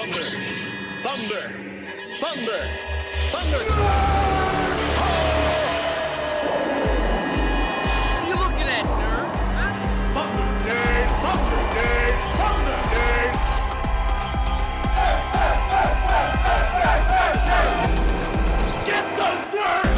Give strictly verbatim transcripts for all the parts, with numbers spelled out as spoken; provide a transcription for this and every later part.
Thunder! Thunder! Thunder! Thunder! What are you looking at, nerd? Huh? Thunder Nerds! Thunder Nerds! Thunder Nerds! Get those nerds!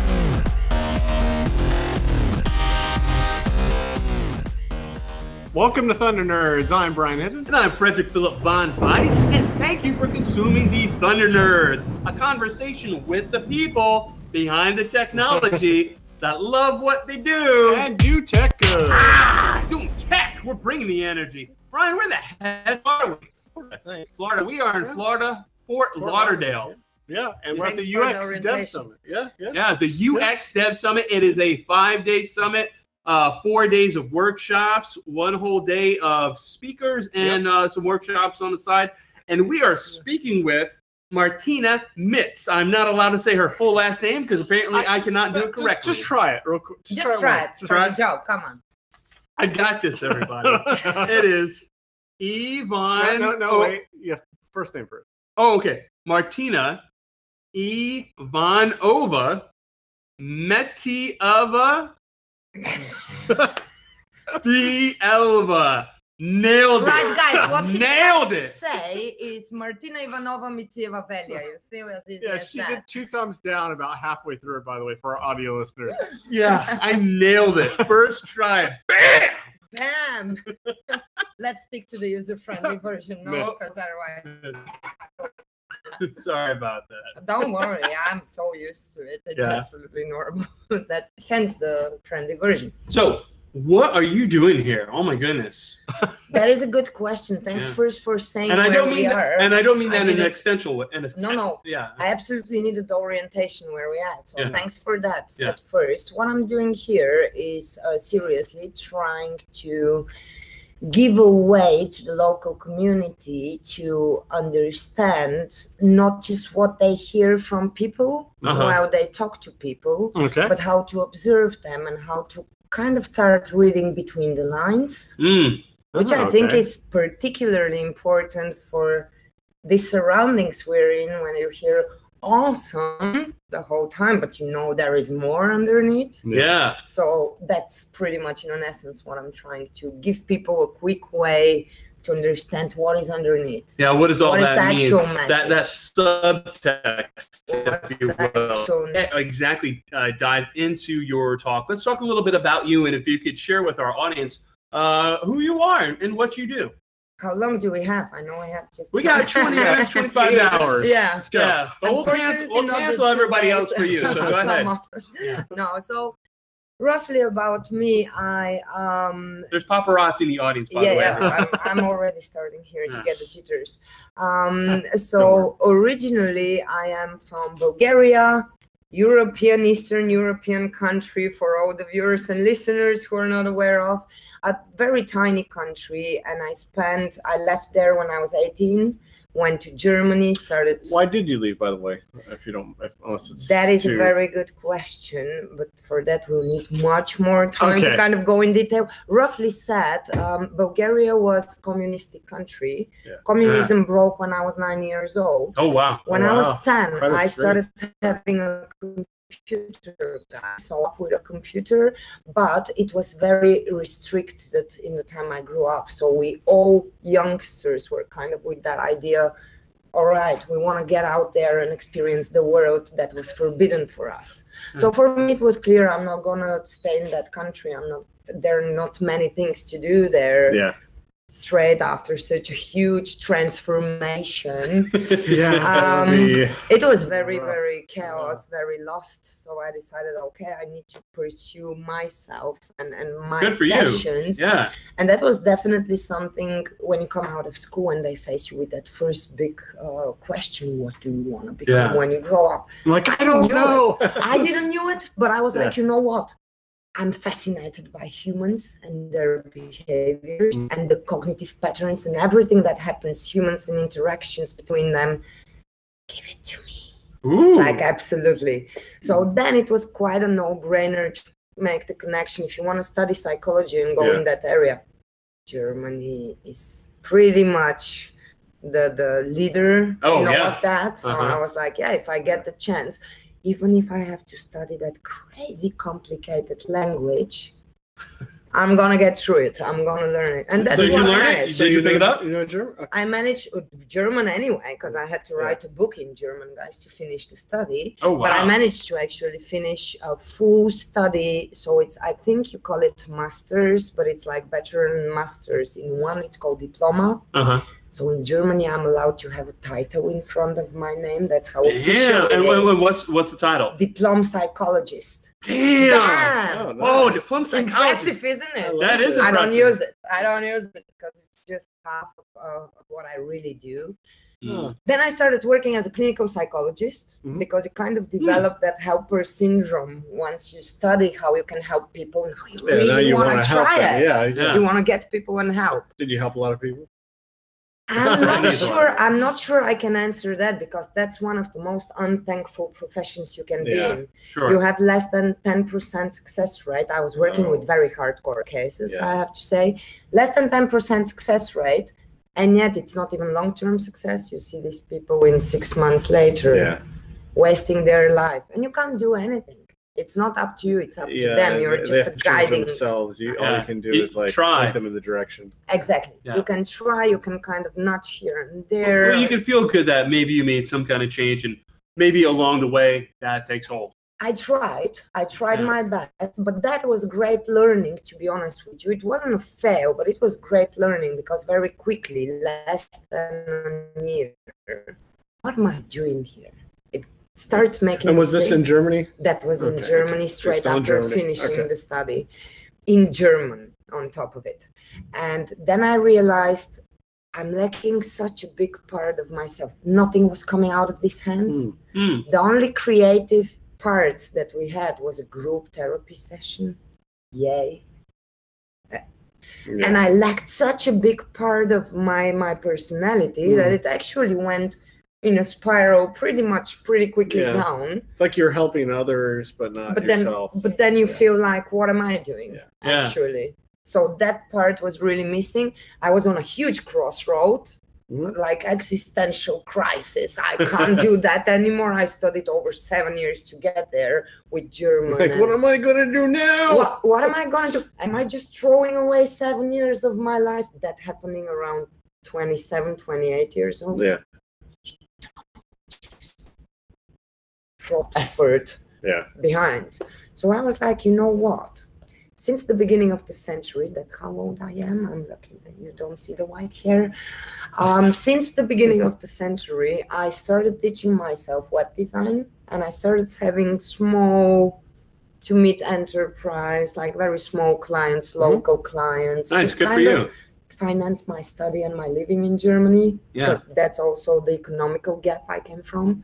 Welcome to Thunder Nerds. I'm Brian Hinton. And I'm Frederick Philip Von Weiss, and thank you for consuming the Thunder Nerds, a conversation with the people behind the technology that love what they do. And do tech good. Ah, doing tech. We're bringing the energy. Brian, where the heck are we? I think. Florida. We are in Yeah. Florida, Fort, Fort Lauderdale. Yeah, and we're at Thanks the for U the X Dev orientation. Summit. Yeah, yeah. Yeah, the U X Dev Summit. It is a five-day summit. Uh, four days of workshops, one whole day of speakers, and uh, some workshops on the side. And we are speaking with Martina Mitz. I'm not allowed to say her full last name because apparently I, cannot do it Just- correctly. Just, try it real quick. Just try it once. for try the it. joke. Come on. I got this, everybody. It is Ivan. No, no, no, oh, wait. You have first name first. Oh, okay. Martina Ivanova Metiava Fielva. Nailed it. Right, guys, what he's Nailed trying to it. say is Martina Ivanova Mitsieva Velia. You see what easy Yeah, as she that? did two thumbs down about halfway through, by the way, for our audio listeners. Yeah, I nailed it. First try. Bam! Bam! Let's stick to the user-friendly version, no? Mitz. Because otherwise, Sorry about that. don't worry. I'm so used to it. It's Yeah. absolutely normal. that hence the friendly version. So, what are you doing here? Oh my goodness. That is a good question. Thanks Yeah. first for saying And I where don't we mean that, are. and I don't mean I that in an didn't- existential way. in a- No, no. Yeah. I absolutely needed the orientation where we're at. So Yeah. thanks for that Yeah. at first. What I'm doing here is uh, seriously trying to give a way to the local community to understand not just what they hear from people Uh-huh. while they talk to people, Okay. but how to observe them and how to kind of start reading between the lines, Mm. which Oh, I think okay. is particularly important for the surroundings we're in when you hear awesome the whole time, but you know there is more underneath. Yeah. So that's pretty much in essence what I'm trying to give people a quick way to understand what is underneath. Yeah. What does all What is that the mean? actual That that message? subtext, What's if you the will. actual- Yeah, exactly. Uh, dive into your talk. Let's talk a little bit about you, and if you could share with our audience uh, who you are and what you do. How long do we have? I know I have just We got twenty minutes, twenty-five Eight minutes. hours. Yeah. Let's go. Yeah, but we'll cancel, Unfortunately, we'll not the cancel two everybody days. else for you. So go Come ahead. on. No, so roughly about me, I um There's paparazzi in the audience, by yeah, the way. yeah, I'm, I'm already starting here Yeah. to get the jitters. Um, so originally I am from Bulgaria, European, Eastern European country for all the viewers and listeners who are not aware of, a very tiny country. And I spent, I left there when I was eighteen, went to Germany, started. Why did you leave, by the way? If you don't, if, unless it's That is too... a very good question, but for that we'll need much more time Okay. to kind of go in detail. Roughly said, um, Bulgaria was a communistic country. Yeah. Communism broke when I was nine years old. Oh, wow. When Oh, I was wow. ten, Quite I experience. started having a computer. So up with a computer, but it was very restricted in the time I grew up. So we all youngsters were kind of with that idea. All right, we want to get out there and experience the world that was forbidden for us. So for me, it was clear I'm not gonna stay in that country. I'm not. There are not many things to do there. Yeah. Straight after such a huge transformation. Yeah. that would Um, be- It was very, Rough. very chaos, very lost. So I decided, okay, I need to pursue myself and, and my Good for you. passions. Yeah. And that was definitely something when you come out of school and they face you with that first big uh, question, what do you want to become Yeah. when you grow up? I'm like, I don't knew know. I didn't knew it, but I was like, Yeah. you know what? I'm fascinated by humans and their behaviors Mm. and the cognitive patterns and everything that happens, humans and interactions between them. Give it to me. Ooh. Like, absolutely. So then it was quite a no-brainer to make the connection. If you want to study psychology and go Yeah. in that area, Germany is pretty much the the leader Oh, you know, yeah. of that. So Uh-huh. I was like, yeah, if I get the chance, even if I have to study that crazy complicated language, I'm gonna get through it. I'm gonna learn it. And that's So did what you I learn it? managed. Did you pick it know- up? You know German? Okay. I managed uh, German anyway because I had to Yeah. write a book in German, guys, to finish the study. Oh, wow. But I managed to actually finish a full study. So it's, I think you call it masters, but it's like bachelor and masters in one. It's called diploma. Uh-huh. So in Germany, I'm allowed to have a title in front of my name. That's how official Damn. it And, and is. what's what's the title? Diploma psychologist. Damn. Damn! Oh, nice. diploma psychologist. Impressive, isn't it? I love That is it. I don't impressive. use it. I don't use it because it's just half of, uh, of what I really do. Mm. Then I started working as a clinical psychologist Mhm. because you kind of develop that helper syndrome once you study how you can help people. Now you Yeah, really now you want want to to help try them. it. Yeah. Yeah. You want to get people and help. Did you help a lot of people? I'm not Anyone. sure. I'm not sure I can answer that because that's one of the most unthankful professions you can be Yeah. in. You Sure. have less than ten percent success rate. I was working Oh. with very hardcore cases, Yeah. I have to say. Less than ten percent success rate. And yet it's not even long-term success. You see these people in six months later Yeah. wasting their life. And you can't do anything. It's not up to you. It's up to Yeah. them. You're they- they just have a to change guiding. themselves. You all Yeah. you can do You is like try. point them in the direction. Exactly. Yeah. You can try. You can kind of nudge here and there. Well, you can feel good that maybe you made some kind of change, and maybe along the way that takes hold. I tried. I tried Yeah. my best, but that was great learning, to be honest with you. It wasn't a fail, but it was great learning because very quickly, less than a year, what am I doing here? It starts making. And was this sense. in Germany? That was in Okay, Germany okay. straight Still in after Germany. finishing Okay. the study in German on top of it. And then I realized I'm lacking such a big part of myself. Nothing was coming out of these hands. Hmm. Mm. The only creative parts that we had was a group therapy session. Yay. Yeah. And I lacked such a big part of my my personality Mm. that it actually went in a spiral pretty much pretty quickly Yeah. down. It's like you're helping others, but not But then yourself. but then you Yeah. feel like, what am I doing? Yeah. Yeah. Actually. So that part was really missing. I was on a huge crossroad, Mhm. like existential crisis. I can't do that anymore. I studied over seven years to get there with German. Like, what and- am I gonna do now? what, what am I going to do? Am I just throwing away seven years of my life? That happening around twenty-seven, twenty-eight years old. Yeah. Drop effort Yeah. behind. So I was like, you know what? Since the beginning of the century, that's how old I am. I'm lucky that you don't see the white hair. Um, since the beginning of the century, I started teaching myself web design, and I started having small to mid enterprise, like very small clients, local clients. Nice. who Good for kind of you. finance my study and my living in Germany, Yeah. because that's also the economical gap I came from.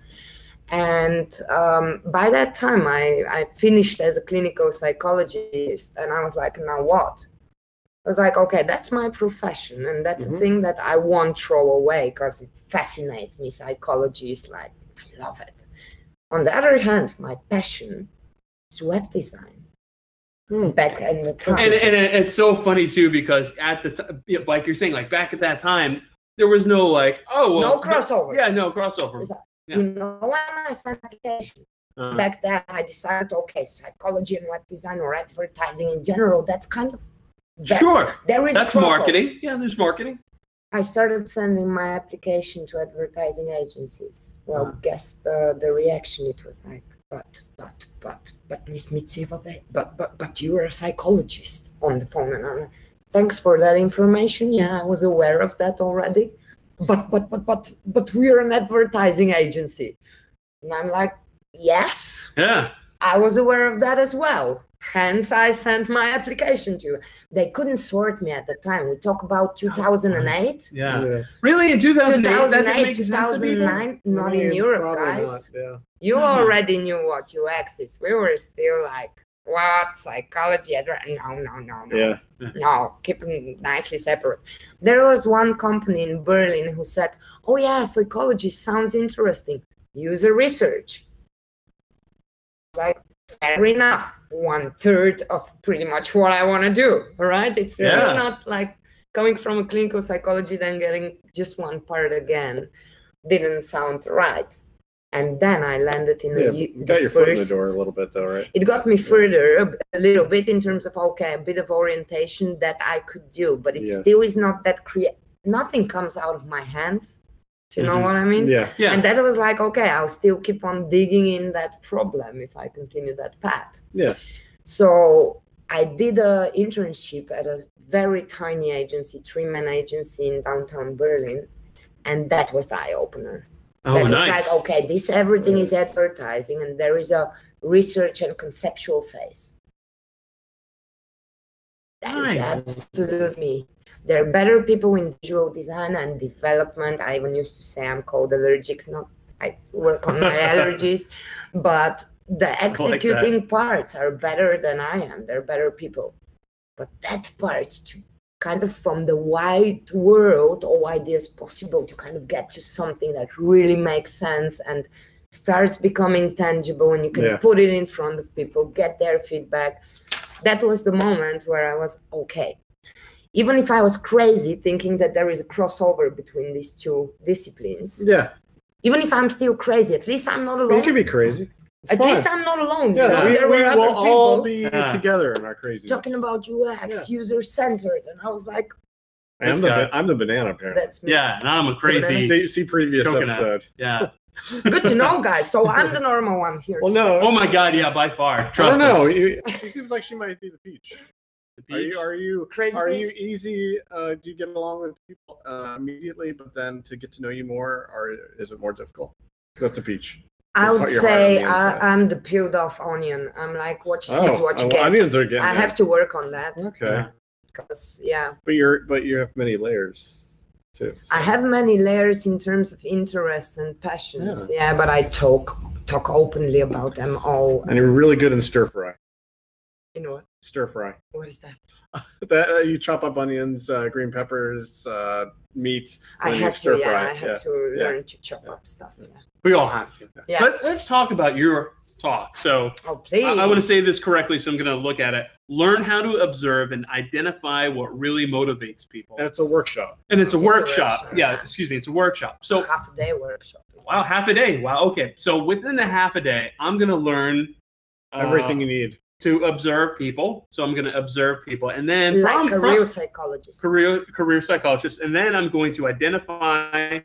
And um, by that time, I, I finished as a clinical psychologist, and I was like, now what? I was like, okay, that's my profession, and that's Mhm. a thing that I won't throw away because it fascinates me. Psychology is like, I love it. On the other hand, my passion is web design. Hmm. Back in the time. And, and it- it's so funny too because at the time, like you're saying, like back at that time, there was no like, oh, well, no crossover. Yeah, no crossover. Is that- Yeah. You know, when I signed application, Uh, back then I decided, okay, psychology and web design or advertising in general, that's kind of that, sure, there is that's crossover. marketing. Yeah, there's marketing. I started sending my application to advertising agencies. Well, Ah. guess the, the reaction, it was like, but, but, but, but, Miss Mitseva, but, but, but you're a psychologist on the phone. And I'm like, thanks for that information. Yeah, I was aware of that already. But, but, but, but, but we're an advertising agency. And I'm like, yes, Yeah. I was aware of that as well. Hence, I sent my application to. They couldn't sort me at the time. We talk about two thousand eight. Yeah. Yeah. Really, in two thousand eight, that didn't two thousand eight, make sense to people? two thousand nine, not I mean, in Europe, probably guys. not, Yeah. You Hmm. already knew what U X is. We were still like, what? Psychology? adver- No, no, no, no. Yeah. No, keep them nicely separate. There was one company in Berlin who said, oh yeah, psychology sounds interesting. User research. Like, fair enough. One third of pretty much what I want to do, all right? It's Yeah. still not like coming from a clinical psychology, then getting just one part again didn't sound right. And then I landed in Yeah, a, you got your first, foot in the door a little bit, though, right? It got me further a, a little bit in terms of, okay, a bit of orientation that I could do, but it Yeah. still is not that create. Nothing comes out of my hands. Do you know Mhm. what I mean? Yeah. Yeah. And that was like, okay, I'll still keep on digging in that problem if I continue that path. Yeah. So I did a internship at a very tiny agency, three-man agency in downtown Berlin, and that was the eye-opener. Oh, That was nice. like, okay, this everything is advertising, and there is a research and conceptual phase. That is Nice. absolutely me. There are better people in visual design and development. I even used to say I'm cold allergic. Not I work on my allergies, but the executing parts are better than I am. They're better people. But that part, to kind of from the wide world, all ideas possible, to kind of get to something that really makes sense and starts becoming tangible, and you can Yeah. put it in front of people, get their feedback. That was the moment where I was okay. Even if I was crazy thinking that there is a crossover between these two disciplines, Yeah. even if I'm still crazy, at least I'm not You alone. can be crazy. It's At fine. least I'm not alone. you Yeah, know? we, There we were other will all people be Yeah. together in our craziness. talking about U X, user-centered, and I was like, I'm This the, guy. ba- I'm the banana apparently. that's me. Yeah, and I'm a crazy. See, see previous Coconut. episode. Yeah. Good to know, guys. So I'm the normal one here. Well, no. Oh my God. Yeah, by far. I don't Trust know. us. You, she seems like she might be the peach. The Are peach. you? Are you? Crazy are peach? you easy? Uh, do you get along with people uh, immediately, but then to get to know you more, or is it more difficult? That's a peach. I It's would your heart on say the inside. I, I'm the peeled off onion. I'm like, what you see is Oh, what you oh, get. onions are getting. I there. have to work on that Okay, Yeah. because, yeah, but you're but you have many layers too. so- I have many layers in terms of interests and passions. Yeah, but I talk talk openly about them all. And you're really good in stir fry. You know what? Stir fry. What is that? That uh, you chop up onions, uh, green peppers, uh, meat. I When you had stir to, yeah, fry, I had yeah, to yeah. learn to chop up stuff. Yeah. We all have to. Yeah. But let's talk about your talk. So Oh, please. I, I want to say this correctly, so I'm going to look at it. Learn how to observe and identify what really motivates people. And it's a workshop. And it's a It's a workshop. workshop. Yeah, excuse me. It's a workshop. So, half a day workshop. wow, half a day. Wow. Okay. So within the half a day, I'm going to learn uh, Everything you need. to observe people. So I'm going to observe people, and then Like from, a from real psychologist. career career psychologist, and then I'm going to identify.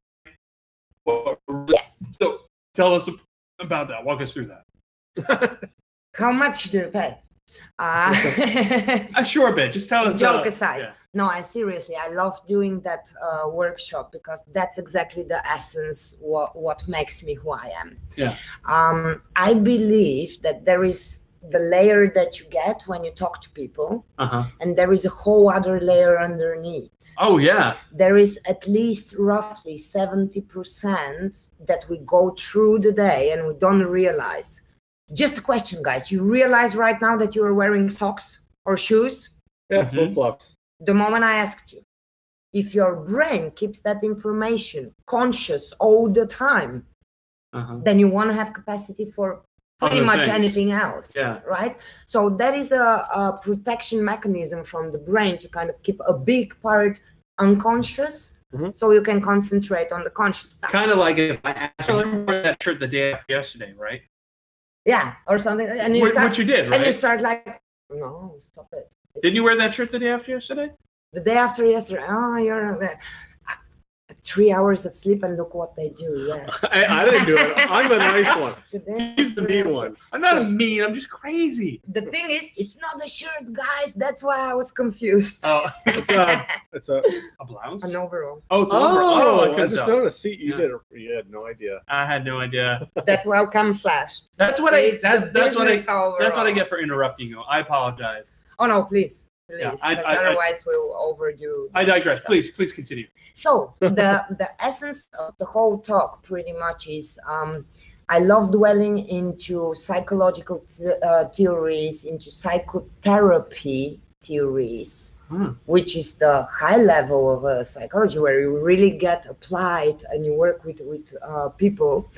What, Yes. so tell us about that. Walk us through that. How much do you pay? Uh, A short bit. Just tell us. Joke uh, aside. yeah. No, I seriously, I love doing that uh, workshop because that's exactly the essence what what makes me who I am. Yeah. Um, I believe that there is the layer that you get when you talk to people, Uh huh. and there is a whole other layer underneath. Oh yeah. There is at least roughly seventy percent that we go through the day and we don't realize. Just a question, guys. You realize right now that you are wearing socks or shoes? Yeah, Mhm. flip flops. The moment I asked you, if your brain keeps that information conscious all the time, Uh huh. then you want to have capacity for pretty Other much things. anything else. Yeah. Right? So that is a, a protection mechanism from the brain to kind of keep a big part unconscious Mhm. so you can concentrate on the conscious stuff. Kind of like if I asked you, you wore that shirt the day after yesterday, right? Yeah, or something. And you What, start what you did, and you right? start like, no, stop it. Didn't you wear that shirt the day after yesterday? The day after yesterday, oh, you're there. Three hours of sleep and look what they do. Yeah. I, I didn't do it. I'm the nice one. The day He's the after mean yesterday. one. I'm not mean. I'm just crazy. The thing is, it's not the shirt, guys. That's why I was confused. Oh, It's a. It's a. a blouse? An overall. Oh, it's over. Oh, I Oh, I couldn't just tell. noticed. See, you Yeah. did. You had no idea. I had no idea. That well camouflaged. That's what I. It's the That, that's what I. business overall. That's what I get for interrupting you. I apologize. Oh no, please, please, Yeah, I- because I- I- otherwise we'll overdo. I digress. Please, please continue. So the the essence of the whole talk pretty much is um, I love dwelling into psychological th- uh, theories, into psychotherapy theories, Hmm. which is the high level of uh, psychology where you really get applied and you work with with uh, people.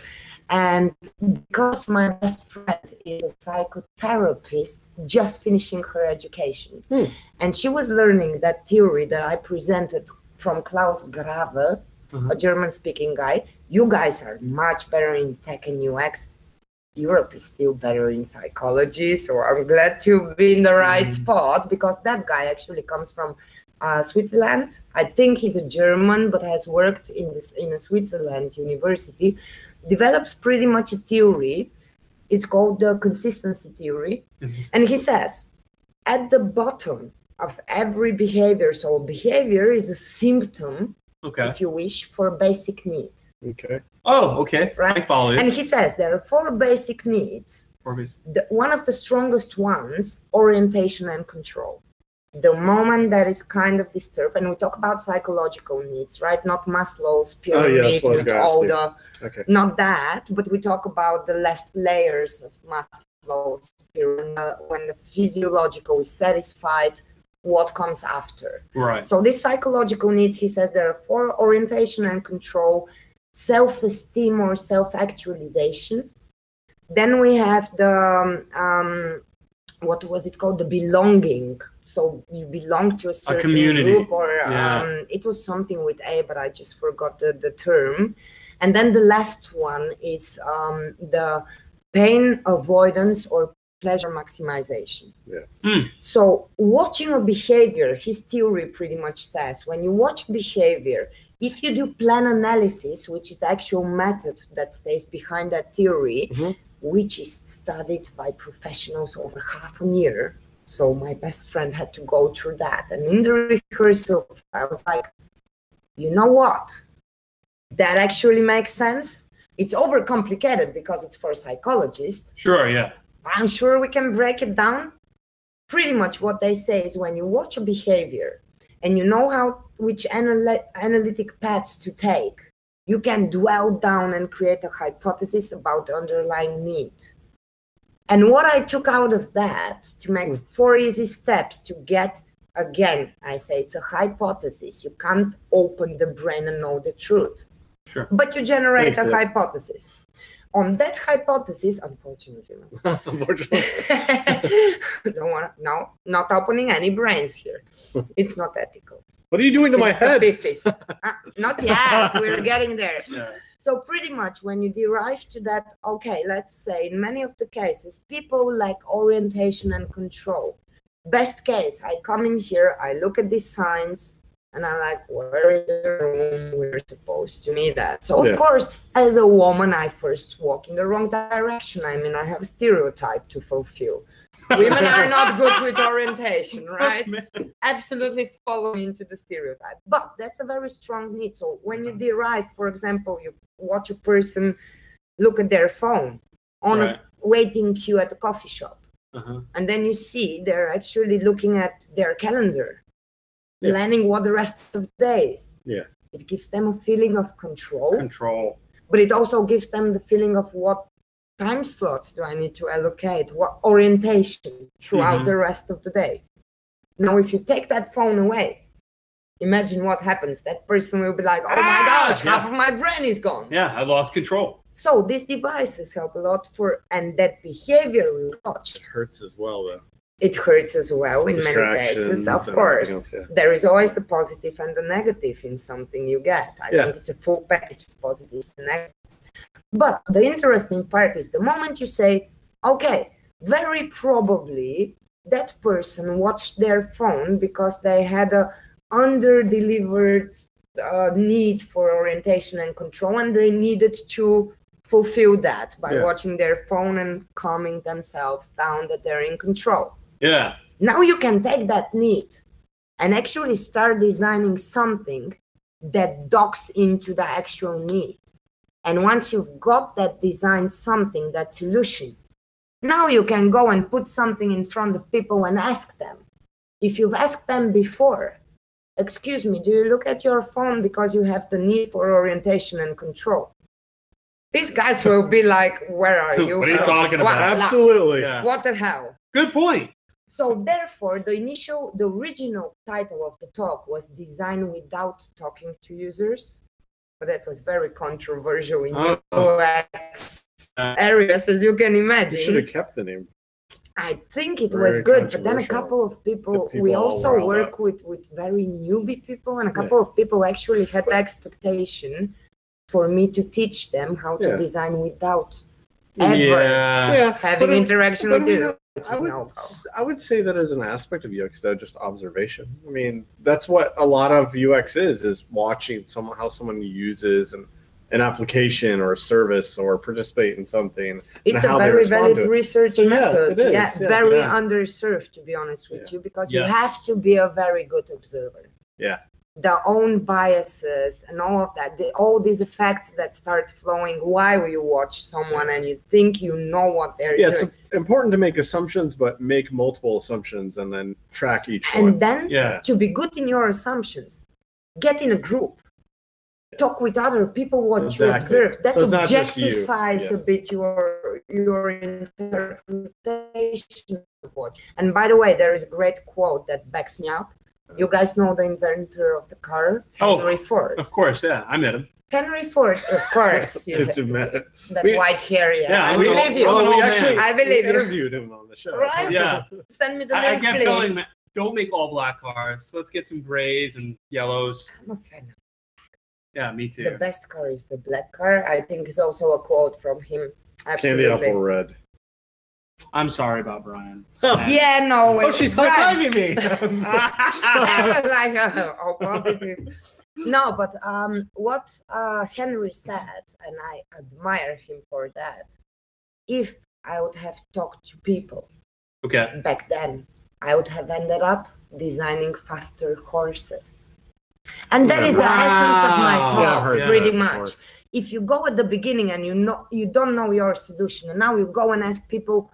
And because my best friend is a psychotherapist just finishing her education, Hmm. and she was learning that theory that I presented from Klaus Grave, Uh-huh. a German-speaking guy. You guys are much better in tech and U X. Europe is still better in psychology, so I'm glad to be in the right Mm. spot, because that guy actually comes from uh, Switzerland. I think he's a German, but has worked in this in a Switzerland university. Develops pretty much a theory. It's called the consistency theory, Mhm. and he says at the bottom of every behavior. So behavior is a symptom, Okay. if you wish, for a basic need. Okay. Oh, okay. Right. I follow you. And he says there are four basic needs. Four base- The, one of the strongest ones, orientation and control. The moment that is kind of disturbed, and we talk about psychological needs, right? Not Maslow's Oh, yeah, pyramid that's what I was with gonna ask all you. the, Okay. not that, but we talk about the last layers of Maslow's pyramid. Uh, when the physiological is satisfied, what comes after? Right. So these psychological needs, he says, there are four: orientation and control, self-esteem or self-actualization. Then we have the um, um, what was it called? The belonging. So you belong to a certain community. group, or Yeah. um, it was something with A, but I just forgot the, the term. And then the last one is um, the pain avoidance or pleasure maximization. Yeah. Hmm. So watching a behavior, his theory pretty much says, when you watch behavior, if you do plan analysis, which is the actual method that stays behind that theory, Mhm. which is studied by professionals over half a year. So my best friend had to go through that. And in the rehearsal, I was like, you know what? That actually makes sense. It's overcomplicated because it's for psychologists. Sure, yeah. I'm sure we can break it down. Pretty much what they say is when you watch a behavior and you know how which anal- analytic paths to take, you can dwell down and create a hypothesis about the underlying need. And what I took out of that to make Mm. four easy steps to get, again, I say it's a hypothesis. You can't open the brain and know the truth. Sure. But you generate Thanks, a Dave. hypothesis. On that hypothesis, unfortunately, no. Unfortunately. Don't want no, not opening any brains here. It's not ethical. What are you doing to my It's the head? fifties. Uh, not yet. We're getting there. Yeah. So pretty much when you derive to that, okay, let's say in many of the cases, people like orientation and control. Best case, I come in here, I look at these signs, and I'm like, where is the room we're supposed to meet at? So of Yeah. course, as a woman, I first walk in the wrong direction. I mean, I have a stereotype to fulfill. Women are not good with orientation, right? Absolutely fall into the stereotype. But that's a very strong need. So when you derive, for example, you watch a person look at their phone on Right. a waiting queue at a coffee shop, Uh-huh. and then you see they're actually looking at their calendar, Yeah. planning what the rest of the day is. Yeah. It gives them a feeling of control, Control. but it also gives them the feeling of what time slots do I need to allocate, what orientation throughout Mhm. the rest of the day. Now, if you take that phone away, imagine what happens. That person will be like, oh my Ah, gosh, yeah. half of my brain is gone. Yeah, I lost control. So these devices help a lot for, and that behavior we watch, It hurts as well, though. it hurts as well in many Distractions cases, of and course. everything else, yeah. There is always the positive and the negative in something you get. I Yeah. think it's a full package of positives and negatives. But the interesting part is the moment you say, okay, very probably that person watched their phone because they had a under-delivered uh, need for orientation and control, and they needed to fulfill that by Yeah. watching their phone and calming themselves down that they're in control. Yeah. Now you can take that need and actually start designing something that docks into the actual need. And once you've got that design something, that solution, now you can go and put something in front of people and ask them. If you've asked them before, excuse me, do you look at your phone because you have the need for orientation and control? These guys will be like, where are you? What are you from? talking What- about? Absolutely. Yeah. What the hell? Good point. So therefore, the initial, the original title of the talk was Design Without Talking to Users. but that was very controversial in Oh. U X areas, as you can You should imagine. have kept the name. I think it Very was good, but then a controversial. couple of people, Gets people we all also riled work up. with, with very newbie people, and a Yeah. couple of people actually had the expectation for me to teach them how to Yeah. design without ever Yeah. Yeah, having but, uh, interaction but with I you. mean, Which I is would, no s- I would say that as an aspect of U X, though, just observation. I mean, that's what a lot of U X is: is watching someone how someone uses an, an application or a service or participate in something. It's and how a they very respond valid to it. research So, yeah, method. it is, Yeah, yeah, very yeah. underserved, to be honest with Yeah. you, because Yes. you have to be a very good observer. Yeah. The own biases and all of that, the, all these effects that start flowing while you watch someone and you think you know what they're Yeah, it's doing. important to make assumptions, but make multiple assumptions and then track each And one. then Yeah. to be good in your assumptions, get in a group. Talk with other people what you Exactly. observe. That So it's not just you. objectifies Yes. a bit your your interpretation of what. And by the way, there is a great quote that backs me up. You guys know the inventor of the car, Oh, Henry Ford. Of course, yeah. I met him. Henry Ford, of course. You, Fifty minutes. that We- white hair, yeah. Yeah, I I'm an believe old- you. I'm an Well, we old actually man. I believe we you. interviewed him on the show. Right? Yeah. Send me the I, I link, kept please. telling him, don't make all black cars. Let's get some grays and yellows. I'm a fan of Yeah, me the too. best car is the black car. I think it's also a quote from him. Candy Absolutely. apple red. I'm sorry about Brian. Yeah, no. Oh, it's she's right. high fiving me. like uh, all positive. No, but um, what uh, Henry said, and I admire him for that. If I would have talked to people Okay. back then, I would have ended up designing faster horses. And that is the Wow. essence of my Yeah, I've talk, heard that pretty before. much. If you go at the beginning and you know you don't know your solution, and now you go and ask people,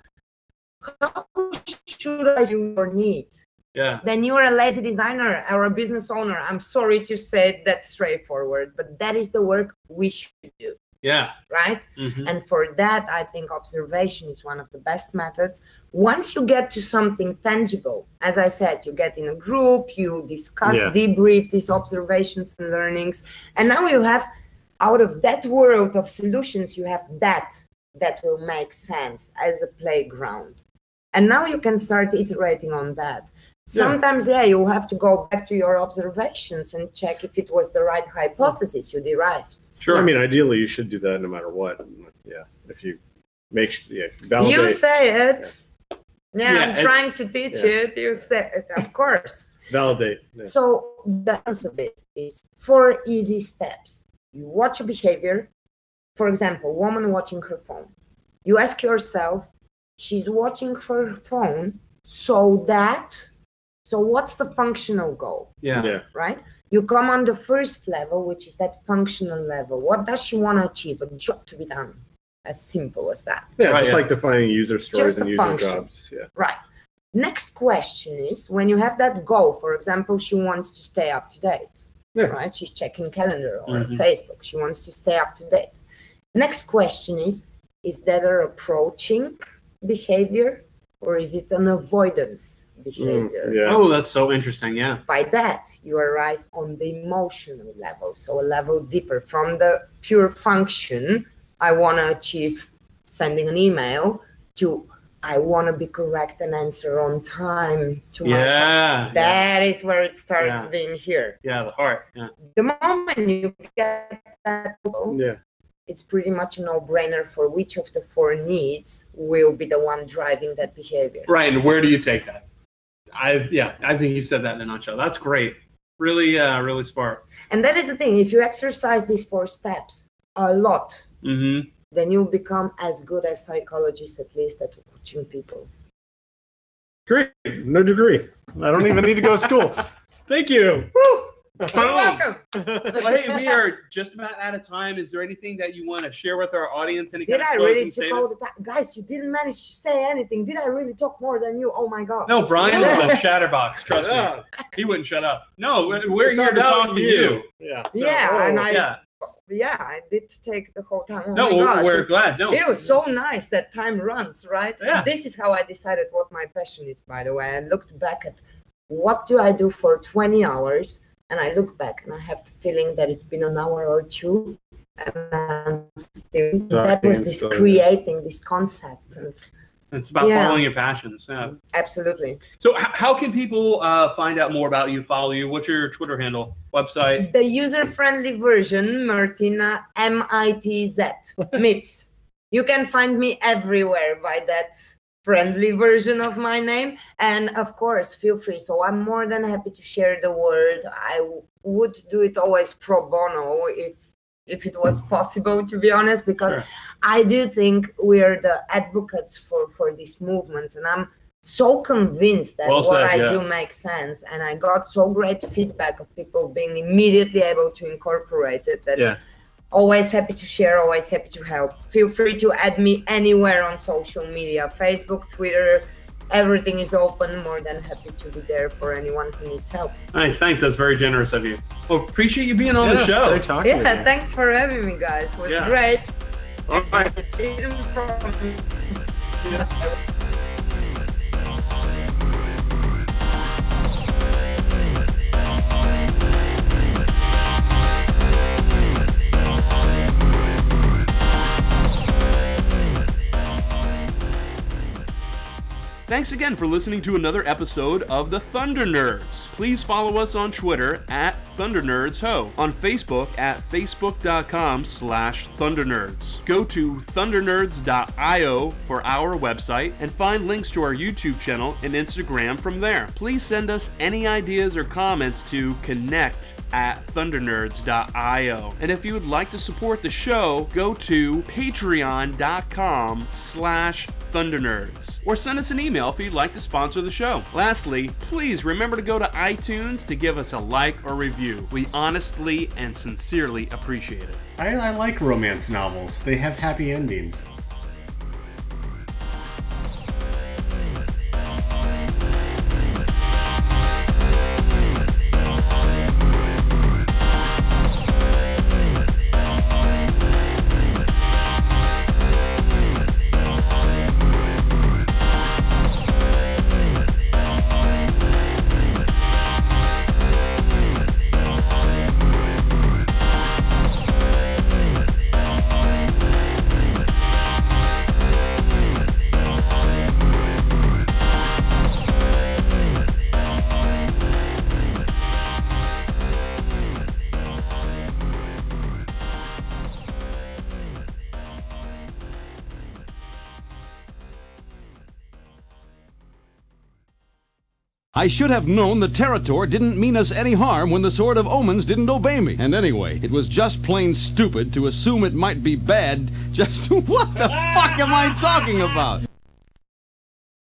how should I do your need? Yeah. Then you're a lazy designer or a business owner. I'm sorry to say that straightforward, but that is the work we should do, Yeah. right? Mhm. And for that, I think observation is one of the best methods. Once you get to something tangible, as I said, you get in a group, you discuss, Yeah. debrief these observations and learnings, and now you have, out of that world of solutions, you have that that will make sense as a playground. And now you can start iterating on that. Sometimes, yeah, you have to go back to your observations and check if it was the right hypothesis you derived. Sure. I mean, ideally, you should do that no matter what. Yeah, if you make yeah, validate. You say it. Yeah, Yeah, I'm it- trying to teach yeah. it. You say it, of course. validate. Yeah. So the essence of it is four easy steps. You watch a behavior. For example, woman watching her phone. You ask yourself, she's watching her phone so that, so what's the functional goal, yeah. yeah. right? You come on the first level, which is that functional level. What does she want to achieve? A job to be done. As simple as that. Yeah, Right, just yeah. like defining user stories Just and a user function. jobs. Yeah. Right. Next question is, when you have that goal, for example, she wants to stay up to date, Yeah. right? She's checking calendar or Mhm. Facebook. She wants to stay up to date. Next question is, is that an approaching behavior or is it an avoidance behavior? Mm, yeah. Oh, that's so interesting. Yeah. By that, you arrive on the emotional level, so a level deeper from the pure function, I want to achieve sending an email, to I want to be correct and answer on time to my Yeah. that is where it starts Yeah. being here. Yeah. The heart. Yeah. The moment you get that goal, Yeah. it's pretty much a no-brainer for which of the four needs will be the one driving that behavior. Right. And where do you take that? I've yeah. I think you said that in a nutshell. That's great. Really, uh, really smart. And that is the thing. If you exercise these four steps a lot, Mm-hmm. then you become as good as psychologists, at least, at watching people. Great. No degree. I don't even need to go to school. Thank you. Woo! You're welcome. Well, hey, we are just about out of time. Is there anything that you want to share with our audience? Any Did kind of I closing really took statement? all the time? Guys, you didn't manage to say anything. Did I really talk more than you? Oh my God. No, Brian Yeah. is a chatterbox. Trust Yeah. me, he wouldn't shut up. No, we're, we're It's here to about talk to you. Yeah. Yeah, oh, and I- Yeah. Yeah, I did take the whole time. Oh No, my we're, gosh. we're it- glad. No. It was so nice that time runs, right? Yeah. This is how I decided what my passion is, by the way. I looked back at what do I do for twenty hours and I look back and I have the feeling that it's been an hour or two, and I'm still, that was this creating these concepts. And it's about yeah. following your passions. Yeah. Absolutely. So h- how can people uh, find out more about you, follow you? What's your Twitter handle, website? The user-friendly version, Martina, M I T Z, Mitz. You can find me everywhere by that friendly version of my name. And of course, feel free. So I'm more than happy to share the word. I w- would do it always pro bono if if it was possible, to be honest, because Sure. I do think we're the advocates for, for these movements. And I'm so convinced that Well what said, I yeah. do makes sense. And I got so great feedback of people being immediately able to incorporate it that Yeah. always happy to share, always happy to help. Feel free to add me anywhere on social media, Facebook, Twitter, everything is open. More than happy to be there for anyone who needs help. Nice, thanks. That's very generous of you. Well, appreciate you being on the Yes, show. great talking with Yeah, you. thanks for having me, guys. It was Yeah. great. All right. Thanks again for listening to another episode of the Thunder Nerds. Please follow us on Twitter at Thunder Nerds Ho, on Facebook at facebook.com slash Thunder Nerds. Go to thunder nerds dot io for our website and find links to our YouTube channel and Instagram from there. Please send us any ideas or comments to connect at thunder nerds dot io. And if you would like to support the show, go to patreon.com slash Thunder Nerds, or send us an email if you'd like to sponsor the show. Lastly, please remember to go to iTunes to give us a like or review. We honestly and sincerely appreciate it. I, I like romance novels. They have happy endings. I should have known the Territor didn't mean us any harm when the Sword of Omens didn't obey me. And anyway, it was just plain stupid to assume it might be bad. Just what the fuck am I talking about?